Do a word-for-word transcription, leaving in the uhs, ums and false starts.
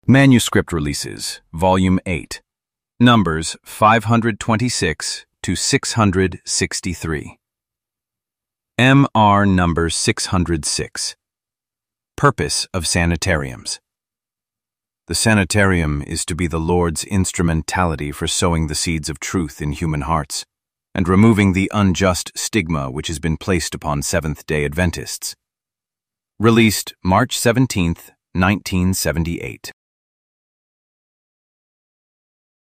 Manuscript Releases, Volume eight. Numbers five hundred twenty-six to six hundred sixty-three. M R number six hundred six. Purpose of Sanitariums. The sanitarium is to be the Lord's instrumentality for sowing the seeds of truth in human hearts, and removing the unjust stigma which has been placed upon Seventh-day Adventists. Released March seventeenth, nineteen seventy-eight.